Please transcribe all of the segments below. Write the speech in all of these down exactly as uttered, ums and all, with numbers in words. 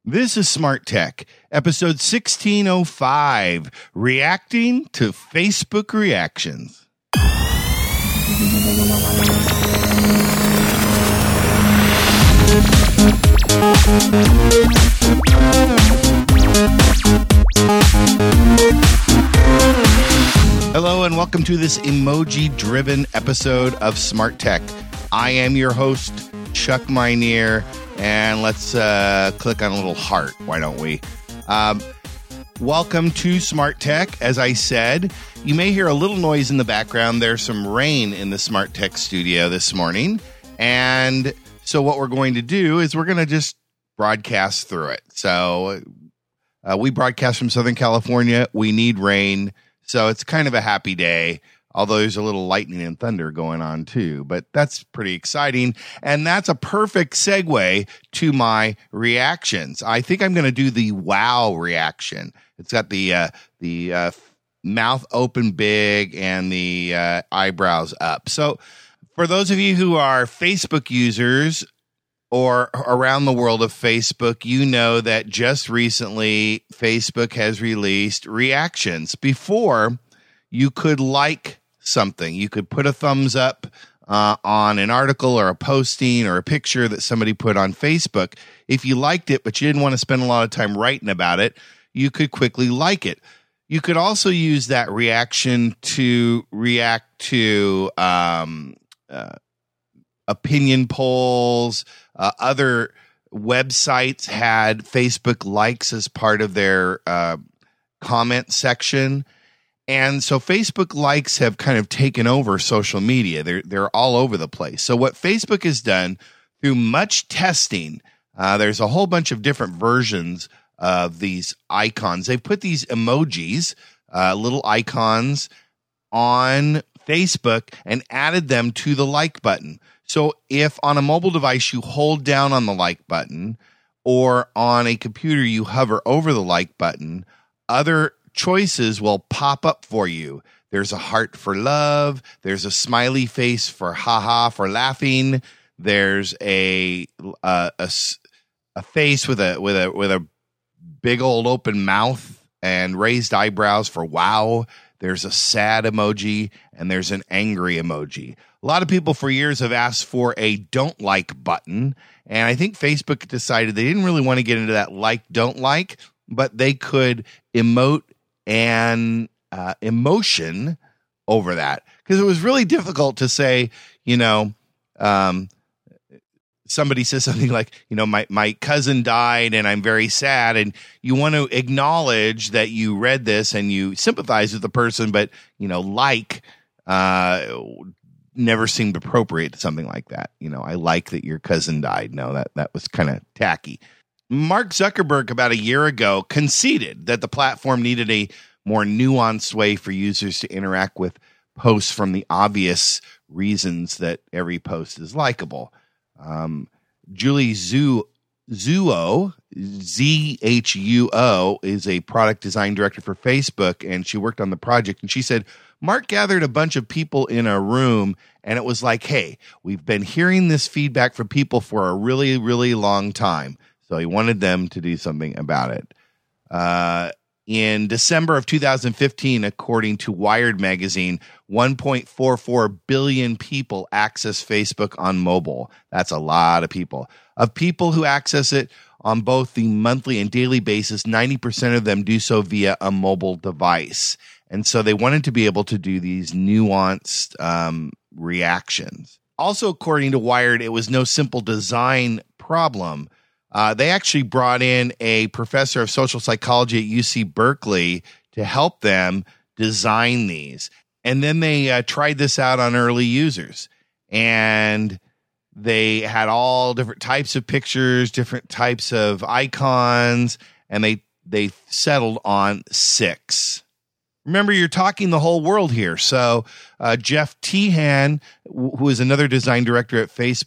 This is Smart Tech, episode sixteen oh five, reacting to Facebook reactions. Hello and welcome to this emoji-driven episode of Smart Tech. I am your host, Chuck Minear. And let's uh, click on a little heart. Why don't we? Um, welcome to Smart Tech. As I said, you may hear a little noise in the background. There's some rain in the Smart Tech studio this morning. And so what we're going to do is we're going to just broadcast through it. So uh, we broadcast from Southern California. We need rain. So it's kind of a happy day. Although there's a little lightning and thunder going on too, but that's pretty exciting. And that's a perfect segue to my reactions. I think I'm going to do the wow reaction. It's got the, uh, the, uh, mouth open big and the, uh, eyebrows up. So for those of you who are Facebook users or around the world of Facebook, you know that just recently Facebook has released reactions. Before, you could like something. You could put a thumbs up uh, on an article or a posting or a picture that somebody put on Facebook. If you liked it, but you didn't want to spend a lot of time writing about it, you could quickly like it. You could also use that reaction to react to um, uh, opinion polls. Uh, other websites had Facebook likes as part of their uh, comment section. And so Facebook likes have kind of taken over social media. They're, they're all over the place. So what Facebook has done through much testing, uh, there's a whole bunch of different versions of these icons. They've put these emojis, uh, little icons on Facebook and added them to the like button. So if on a mobile device you hold down on the like button or on a computer you hover over the like button, other choices will pop up for you. There's a heart for love. There's a smiley face for haha for laughing. There's a, uh, a a face with a with a with a big old open mouth and raised eyebrows for wow. There's a sad emoji and there's an angry emoji. A lot of people for years have asked for a don't like button, and I think Facebook decided they didn't really want to get into that like don't like, but they could emote and uh, emotion over that, because it was really difficult to say, you know, um, somebody says something like, you know, my, my cousin died and I'm very sad. And you want to acknowledge that you read this and you sympathize with the person, but, you know, like uh, never seemed appropriate to something like that. You know, I like that your cousin died. No, that, that was kind of tacky. Mark Zuckerberg about a year ago conceded that the platform needed a more nuanced way for users to interact with posts from the obvious reasons that every post is likable. Um, Julie Zhu, Zhuo, Z H U O, is a product design director for Facebook, and she worked on the project. And she said, Mark gathered a bunch of people in a room, and it was like, hey, we've been hearing this feedback from people for a really, really long time. So he wanted them to do something about it. Uh, in December of two thousand fifteen, according to Wired magazine, one point four four billion people access Facebook on mobile. That's a lot of people. Of people who access it on both the monthly and daily basis, ninety percent of them do so via a mobile device. And so they wanted to be able to do these nuanced um, reactions. Also, according to Wired, it was no simple design problem. Uh, they actually brought in a professor of social psychology at U C Berkeley to help them design these. And then they uh, tried this out on early users. And they had all different types of pictures, different types of icons, and they they settled on six. Remember, you're talking the whole world here. So uh, Jeff Tehan, who is another design director at Facebook,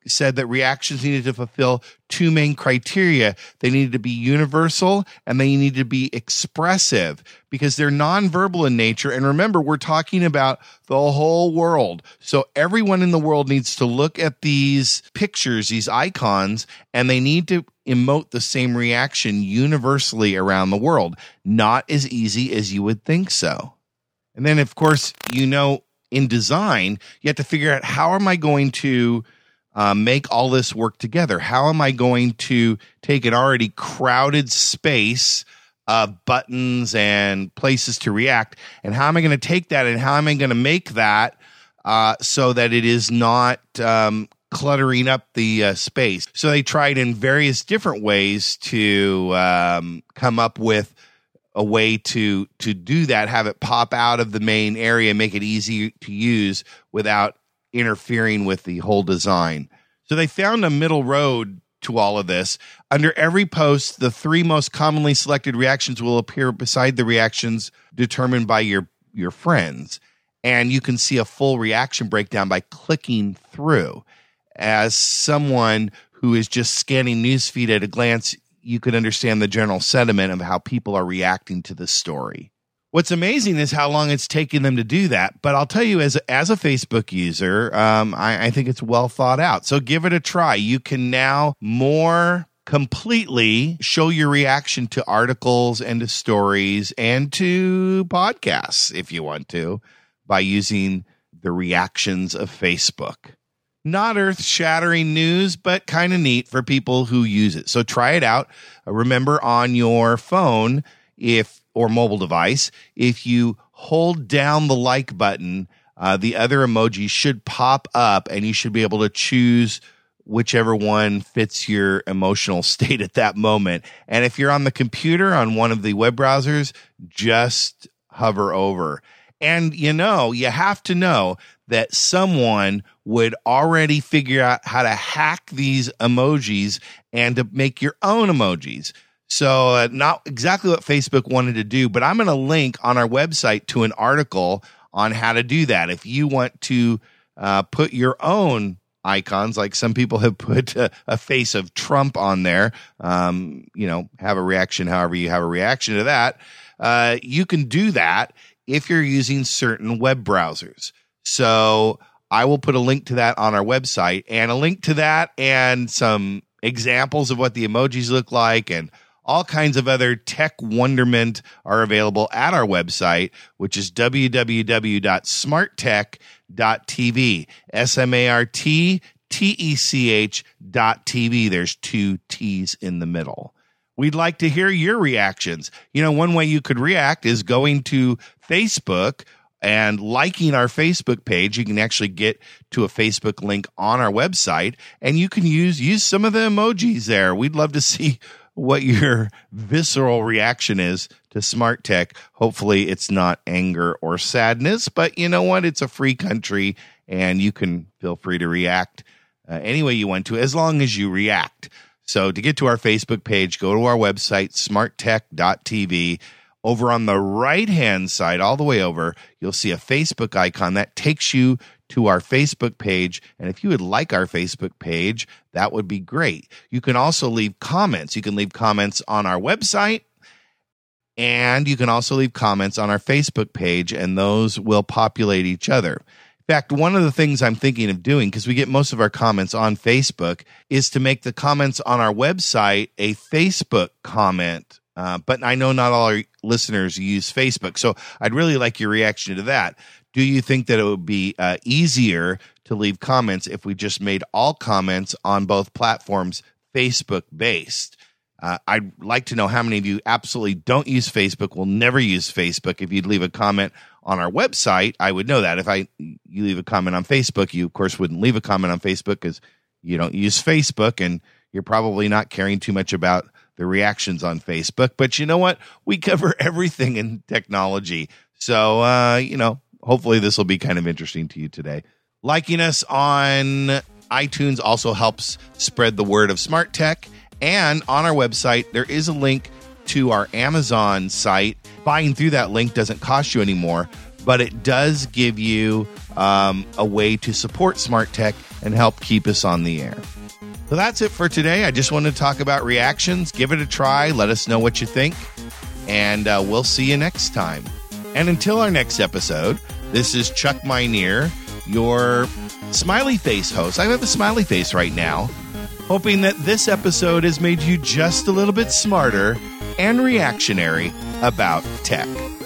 said that reactions needed to fulfill two main criteria. They needed to be universal and they needed to be expressive because they're nonverbal in nature. And remember, we're talking about the whole world. So everyone in the world needs to look at these pictures, these icons, and they need to emote the same reaction universally around the world. Not as easy as you would think so. And then, of course, you know, in design, you have to figure out how am I going to Uh, make all this work together? How am I going to take an already crowded space of buttons and places to react, and how am I going to take that and how am I going to make that uh, so that it is not um, cluttering up the uh, space? So they tried in various different ways to um, come up with a way to to do that, have it pop out of the main area, make it easy to use without interfering with the whole design. So they found a middle road to all of this. Under every post, the three most commonly selected reactions will appear beside the reactions determined by your, your friends. And you can see a full reaction breakdown by clicking through. As someone who is just scanning newsfeed at a glance, you could understand the general sentiment of how people are reacting to the story. What's amazing is how long it's taken them to do that. But I'll tell you, as a, as a Facebook user, um, I, I think it's well thought out. So give it a try. You can now more completely show your reaction to articles and to stories and to podcasts, if you want to, by using the reactions of Facebook. Not earth-shattering news, but kind of neat for people who use it. So try it out. Uh, remember, on your phone, if or mobile device, if you hold down the like button, uh, the other emojis should pop up and you should be able to choose whichever one fits your emotional state at that moment. And if you're on the computer, on one of the web browsers, just hover over. And you know, you have to know that someone would already figure out how to hack these emojis and to make your own emojis. So uh, not exactly what Facebook wanted to do, but I'm going to link on our website to an article on how to do that. If you want to uh, put your own icons, like some people have put a, a face of Trump on there, um, you know, have a reaction however you have a reaction to that, uh, you can do that if you're using certain web browsers. So I will put a link to that on our website, and a link to that and some examples of what the emojis look like and all kinds of other tech wonderment are available at our website, which is w w w dot smart tech dot t v. S M A R T T E C H dot T V. There's two T's in the middle. We'd like to hear your reactions. You know, one way you could react is going to Facebook and liking our Facebook page. You can actually get to a Facebook link on our website, and you can use use some of the emojis there. We'd love to see what your visceral reaction is to Smart Tech. Hopefully it's not anger or sadness, but you know what? It's a free country, and you can feel free to react uh, any way you want to, as long as you react. So to get to our Facebook page, go to our website, smart tech dot t v. Over on the right-hand side, all the way over, you'll see a Facebook icon that takes you to our Facebook page. And if you would like our Facebook page, that would be great. You can also leave comments. You can leave comments on our website, and you can also leave comments on our Facebook page, and those will populate each other. In fact, one of the things I'm thinking of doing, because we get most of our comments on Facebook, is to make the comments on our website a Facebook comment. Uh, but I know not all our listeners use Facebook, so I'd really like your reaction to that. Do you think that it would be uh, easier to leave comments if we just made all comments on both platforms Facebook-based? Uh, I'd like to know how many of you absolutely don't use Facebook, will never use Facebook. If you'd leave a comment on our website, I would know that. If I you leave a comment on Facebook, you, of course, wouldn't leave a comment on Facebook because you don't use Facebook, and you're probably not caring too much about the reactions on Facebook. But you know what? We cover everything in technology. So, uh, you know, hopefully this will be kind of interesting to you today. Liking us on iTunes also helps spread the word of Smart Tech. And on our website, there is a link to our Amazon site. Buying through that link doesn't cost you anymore, but it does give you um, a way to support Smart Tech and help keep us on the air. So that's it for today. I just wanted to talk about reactions. Give it a try. Let us know what you think. And uh, we'll see you next time. And until our next episode, this is Chuck Meineer, your smiley face host. I have a smiley face right now, hoping that this episode has made you just a little bit smarter and reactionary about tech.